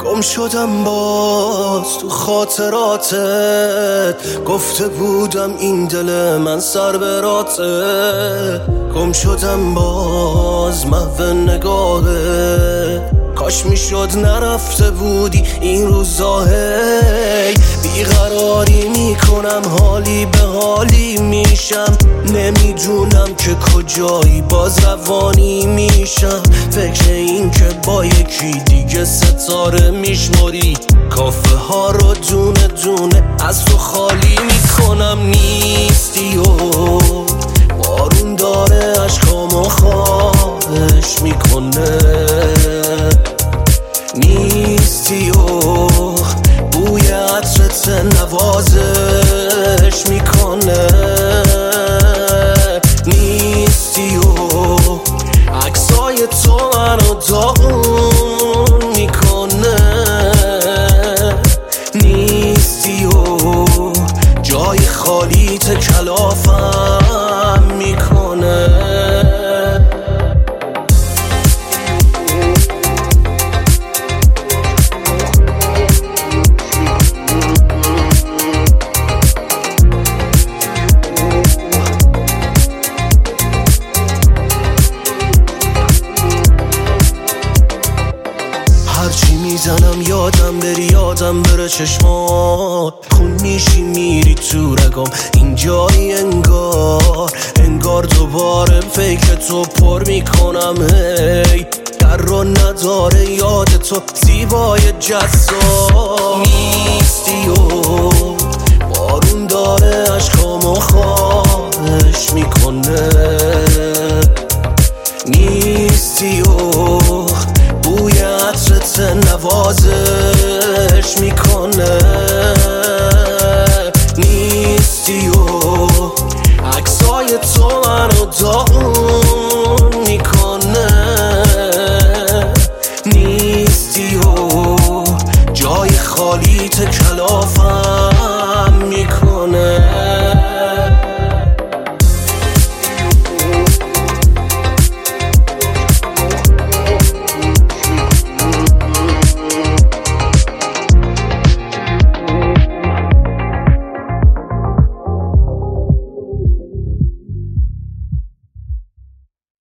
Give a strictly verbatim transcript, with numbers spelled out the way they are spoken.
گم شدم باز تو خاطراتت، گفته بودم این دل من سر براته. گم شدم باز محو نگاهت، کاش میشد نرفته بودی این روزا. هی بیقراری میکنم، حالی به حالی میشم، نمیدونم که کجایی، باز روانی میشم. فکر این که با یکی دیگه ستاره میشماری، کافه ها رو دونه دونه از تو خالی میکنم. نیستی و بارون داره عشقامو خواهش میکنه، نیستی و بوی عطرت نوازش میکنه، نیستی و عکسای تو منو داغون میکنه، نیستی و جای خالیت کلافم میکنه. هرچی میزنم یادم بری، یادم بره چشمات، خون میشی میری تو رگام، اینجایی انگار انگار دوباره فیک تو پر میکنم. هی در رو نداره یاد تو زیبای جذاب، نیستی و بارون داره عشقامو خواهش میکنه، نیستی و بوی عطرت نوازش میکنه، نیستی و عکسای تو منو داغون